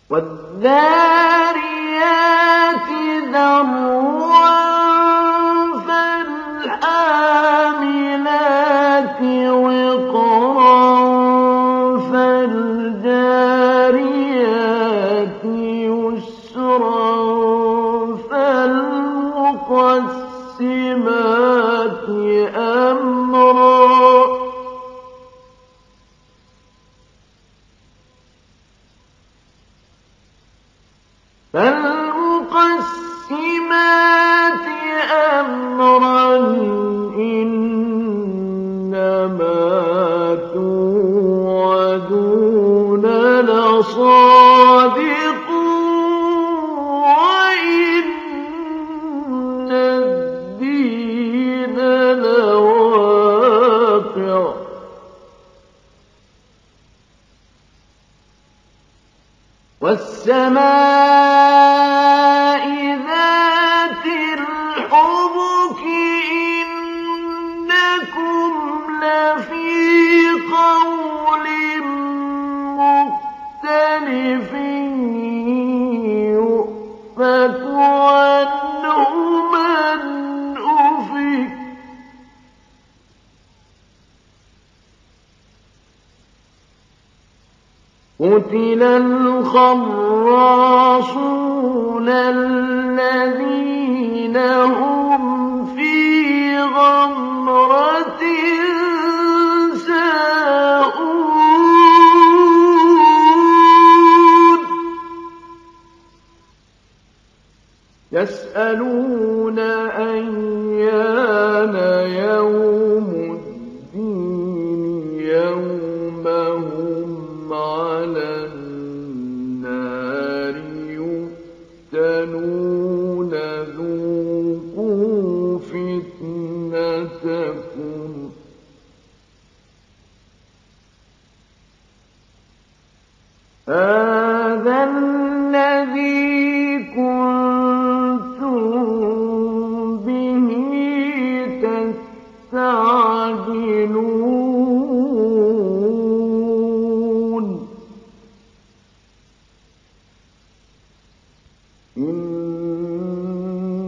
وَالذَّارِيَاتِ ذَرْوًا فَالْحَامِلَاتِ وِقْرًا فَالْجَارِيَاتِ يُسْرًا فَالْمُقَسِّمَاتِ أَمْرًا إِنَّمَا تُوعَدُونَ لَصَادِقٌ وَإِنَّ الدِّينَ لَوَاقِعٌ وَالسَّمَاءِ ذَاتِ الْحُبُكِ إِنَّكُمْ لَفِي قَوْلٍ مُّخْتَلِفٍ يُؤْفَكُ عَنْهُ مَنْ أُفِكَ قُتِلَ الْخَرَّاصُونَ الَّذِينَ هُمْ فِي غَمْرَةٍ سَاهُونَ يَسْأَلُونَ أَيَّانَ يَوْمُ الدِّينِ يَوْمَ هُمْ عَلَى النَّارِ يُفْتَنُونَ ذُوقُوا فِتْنَتَكُمْ هَٰذَا الَّذِي كُنتُم بِهِ تَسْتَعْجِلُونَ إِنَّ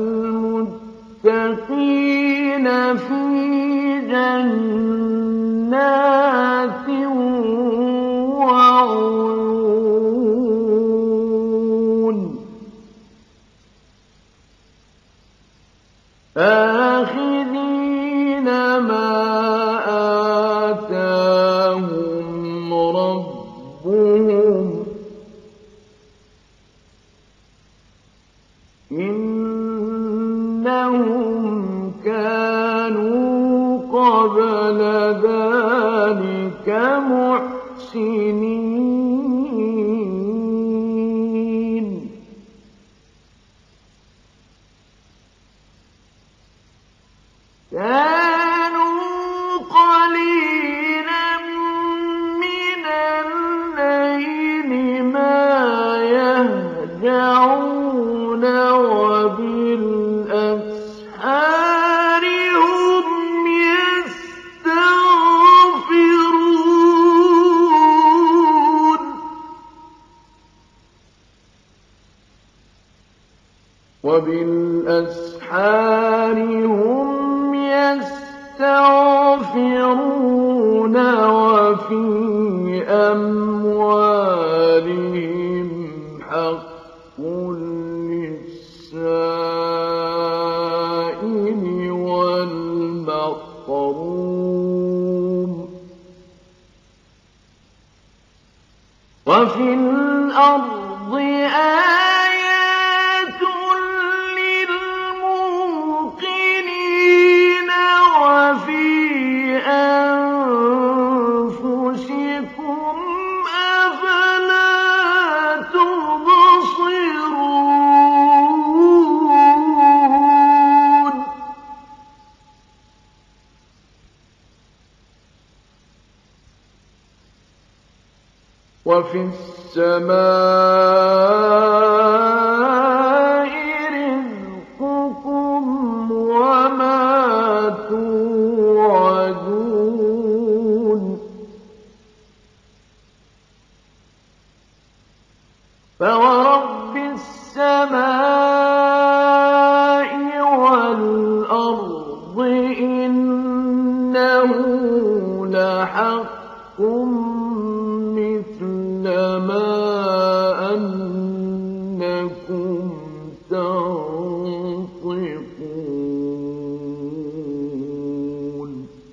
الْمُتَّقِينَ فِي جَنَّاتٍ وَعُيُونٍ آخِذِينَ مَا آتَاهُمْ رَبُّهُمْ إِنَّهُمْ كَانُوا قَبْلَ ذَٰلِكَ مُحْسِنِينَ كَانُوا قَلِيلًا مِّنَ اللَّيْلِ مَا يَهْجَعُونَ وَبِالْأَسْحَارِ هُمْ يَسْتَغْفِرُونَ وَفِي أَمْوَالِهِمْ حَقٌّ لِّلسَّائِلِ وَالْمَحْرُومِ وَفِي الْأَرْضِ آيَاتٌ لِّلْمُوقِنِينَ وَفِي أَنفُسِكُمْ ۚ أَفَلَا تُبْصِرُونَ وَفِي السَّمَاءِ رِزْقُكُمْ وَمَا تُوعَدُونَ فورب السماء والأرض إنه لحق مثل ما أنكم تنطقون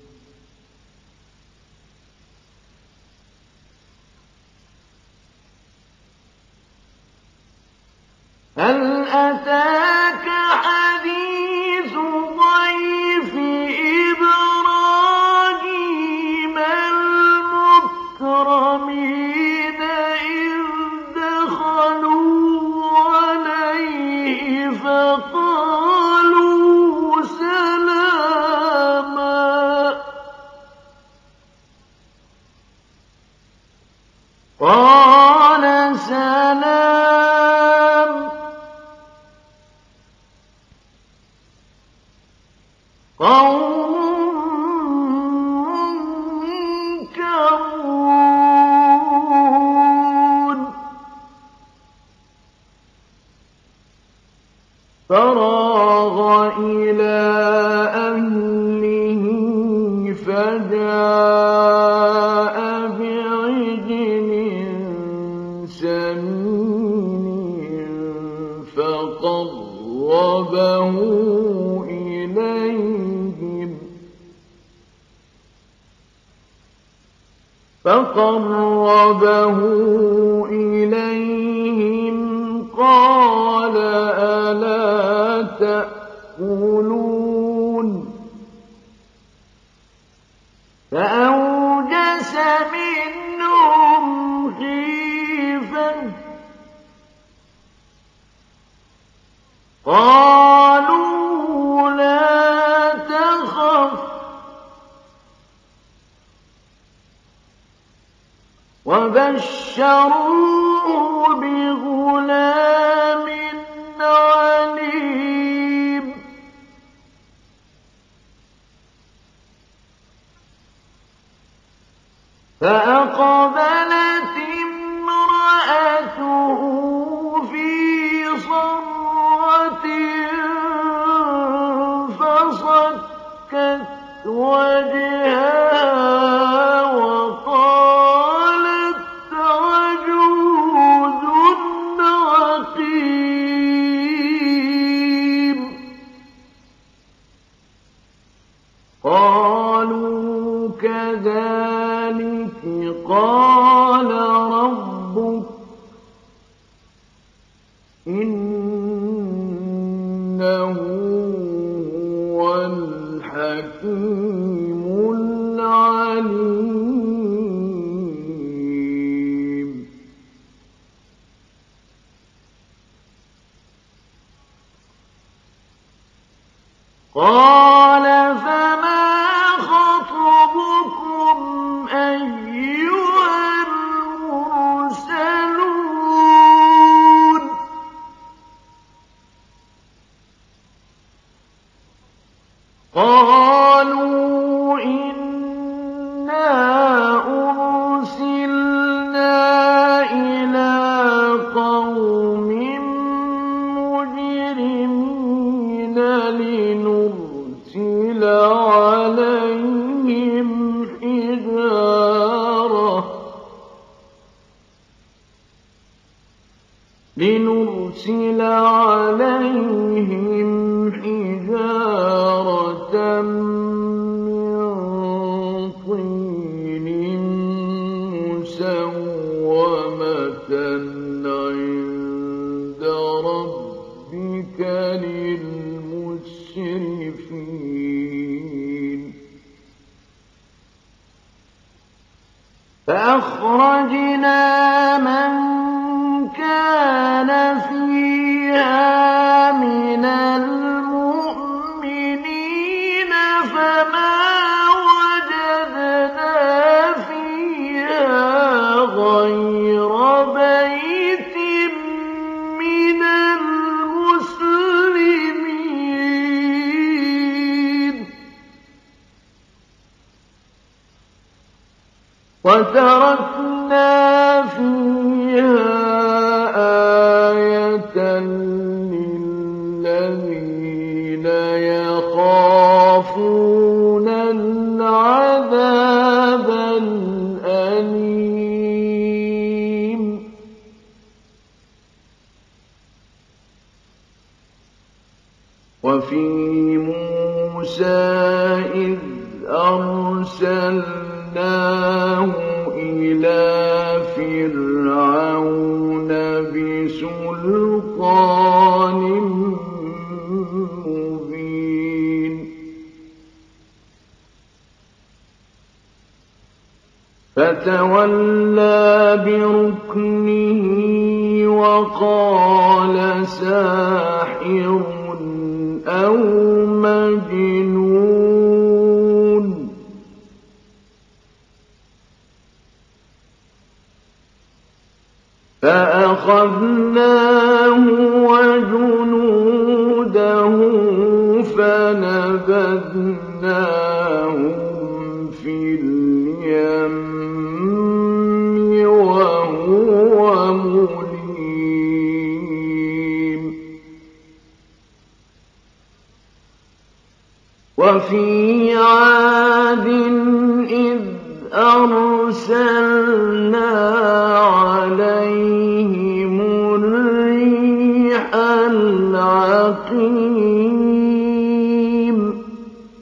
هل أتاك حديث ضيف إبراهيم المكرمين إذ دخلوا عليه فقالوا سلاما قال سلام قوم منكرون فراغ إلى أهله فجاء بعجل سمين فقربه إليهم قال ألا تأكلون فأوجس منهم خيفة قالوا لا تخف وبشروه بغلام عليم فأقبلت امرأته في صرة فصكت وجهها وقالت عجوز عقيم قالوا كذلك قال ربك إنه هو الحكيم العليم قال فما خطبكم أيها المرسلون قالوا إنا أرسلنا إلى قوم مجرمين لنرسل عليهم حجارة من طين مسومة عند ربك للمسرفين فأخرجنا من كان فيها من المؤمنين فما وجدنا فيها غير بيت من المسلمين وتركنا فيها وفي موسى إذ أرسلناه إلى فرعون بسلطان مبين فتولى بركنه وقال ساحر أو مجنون فأخذناه وجنوده فنبذناهم في اليم وهو مليم وفي عاد إذ أرسلنا عليهم الريح العقيم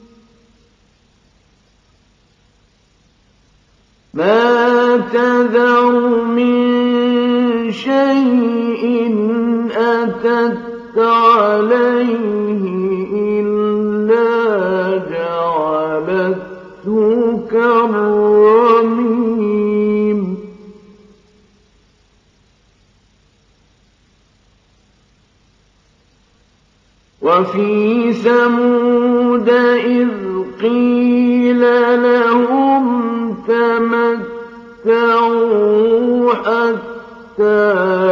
ما تذر من شيء أتت عليه إلا جعلته كالرميم وفي ثمود إذ قيل لهم تمتعوا حتى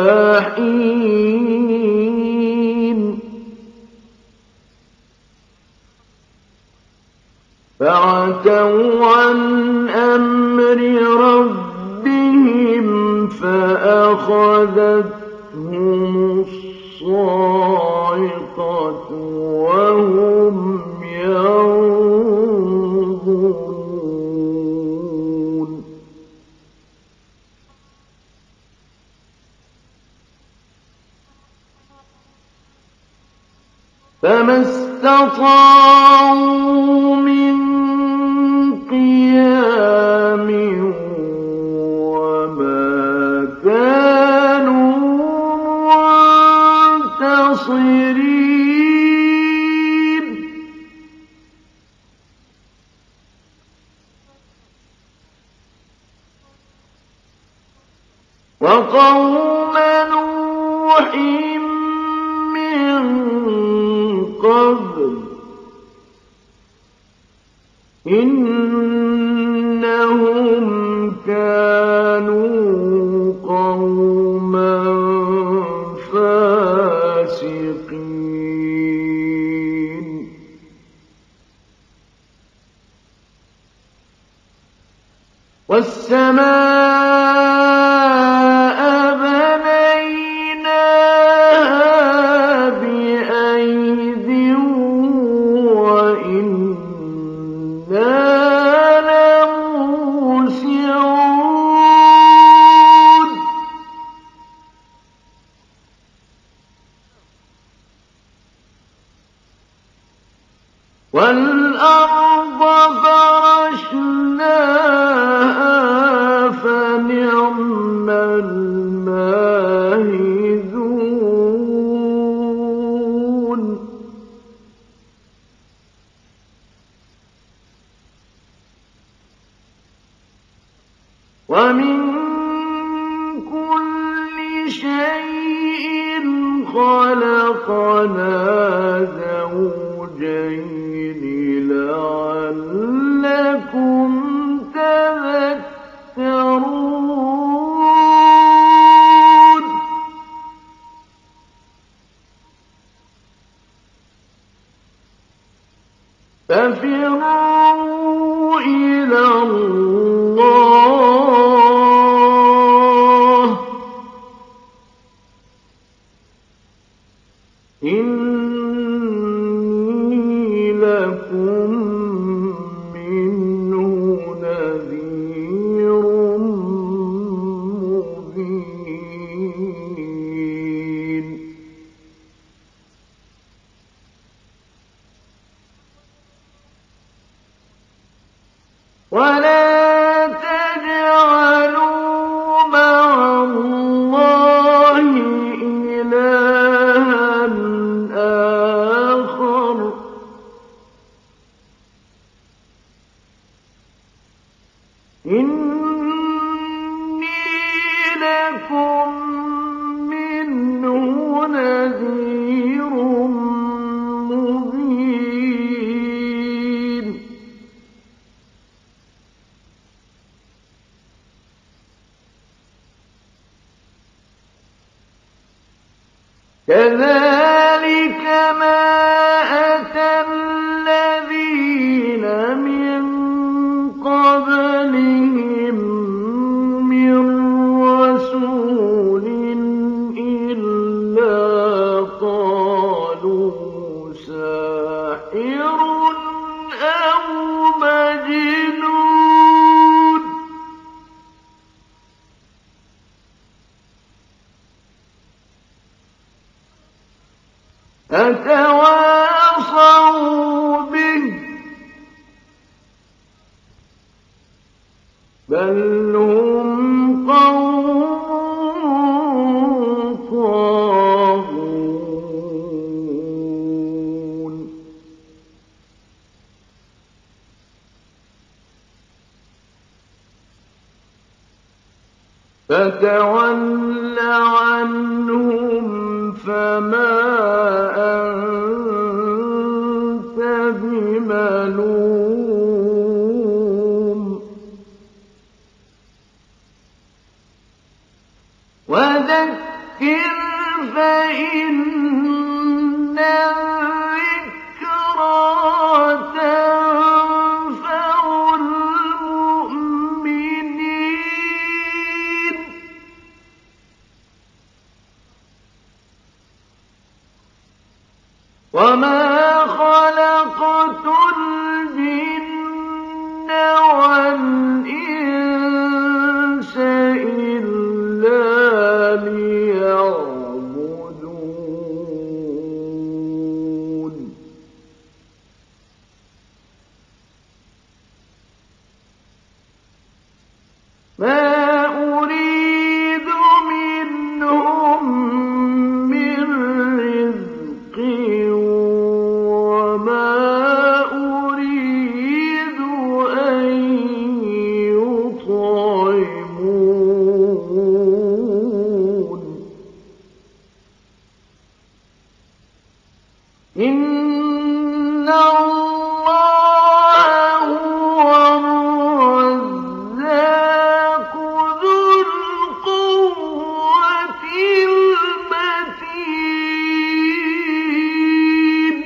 حين فعتوا عن أمر ربهم فأخذتهم الصاعقة وهم ينظرون فما استطاعوا من قيام وما كانوا منتصرين وقوم نوح من قبل إنهم كانوا قوما فاسقين والسماء بنيناها بأيد وإنا لموسعون والأرض فرشناها فنعم الماهدون ومن كل شيء خلقنا زوجين لعلكم تذكرون ففروا إلى الله إني لكم منه نذير مبين يَكُن مِّنْهُ نَذِيرٌ مُّبِينٌ كَذَٰلِكَ مَا أَتَى الَّذِينَ مِن قَبْلِهِم مِّن رَّسُولٍ إِلَّا قَالُوا سَاحِرٌ أَوْ مَجْنُونٌ أَتَوَاصَوْا بِهِ ۚ بَلْ هُمْ قَوْمٌ طَاغُونَ فَتَوَلَّ عَنْهُمْ فَمَا أَنتَ بِمَلُومٍ وَذَكِّرْ فَإِنَّ الذِّكْرَىٰ تَنفَعُ الْمُؤْمِنِينَ وَمَا خَلَقْتُ الْجِنَّ وَالْإِنسَ إِلَّا لِيَعْبُدُونِ مَا أُرِيدُ مِنْهُم مِّن رِّزْقٍ وَمَا أُرِيدُ أَن يُطْعِمُونِ إِنَّ اللَّهَ هُوَ الرَّزَّاقُ ذُو الْقُوَّةِ الْمَتِينُ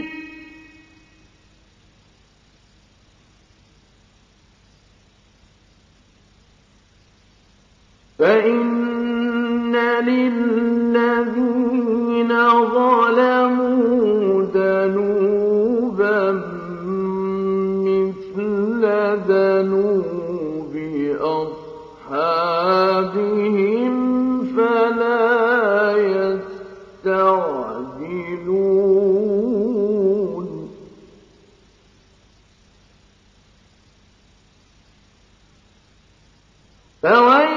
فَإِنَّ لِلَّذِينَ ظَلَمُوا ذَنُوبًا مِّثْلَ ذَنُوبِ أَصْحَابِهِمْ فَلَا يَسْتَعْجِلُونِ فَوَيْلٌ